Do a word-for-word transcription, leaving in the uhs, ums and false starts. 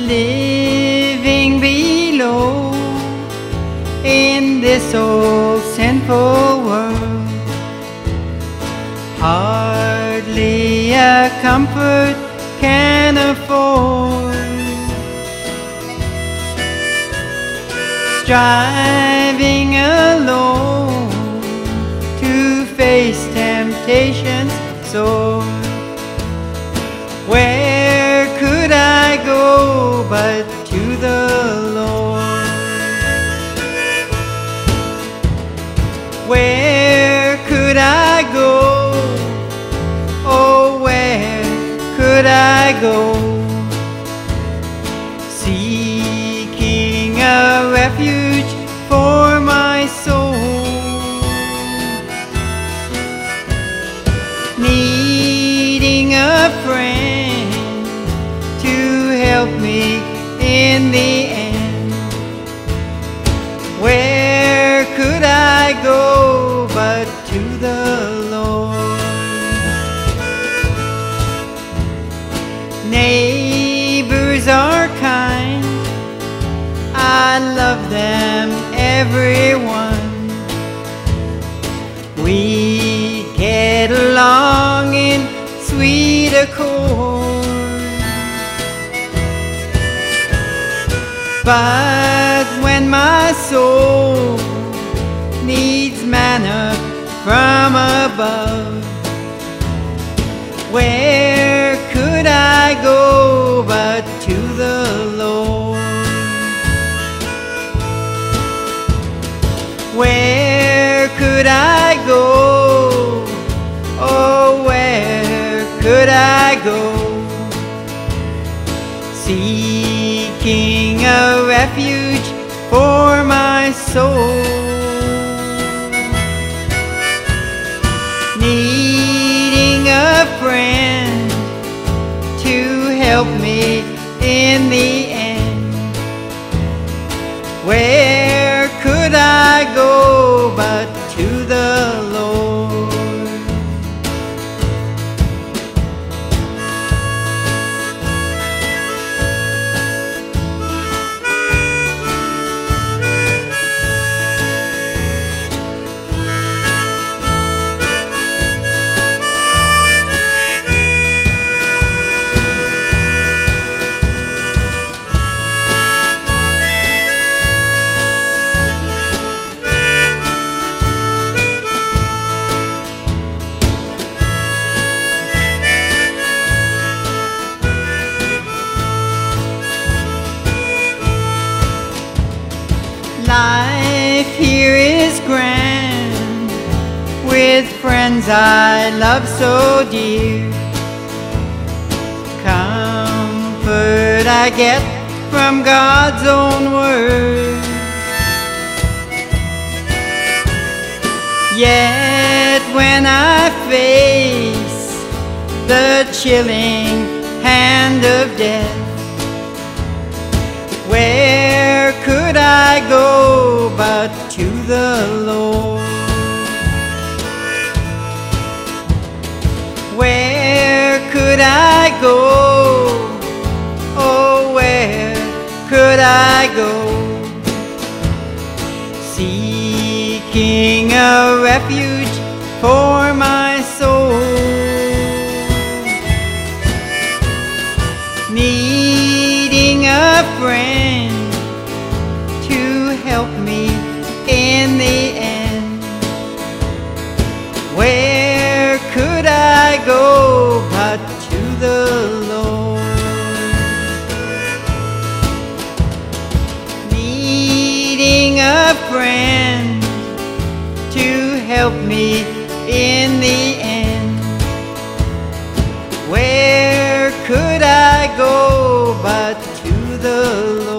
living below in this old sinful world. Hardly a comfort can afford. Striving alone to face temptations sore. Where could I go but to the Lord? Where could I go? Oh, where could I go? Seeking a refuge for my soul, needing a friend to help me in the end. Where could I go but to the Lord? Neighbors are kind, I love them, everyone. We get along in sweet accord. But when my soul needs manna from above, where could I go but to the Lord? Where could I go? Oh, where could I go? Seeking a refuge for my soul, needing a friend to help me in the end. Where could I go but to the Lord? Life here is grand, with friends I love so dear. Comfort I get from God's own word. Yet when I face the chilling hand of death, where could I go but to the Lord? Where could I go? Oh, where could I go? Seeking a refuge for my soul, needing a friend to help me in the end. Where could I go but to the Lord? Needing a friend to help me in the end. Where could I go but to the Lord?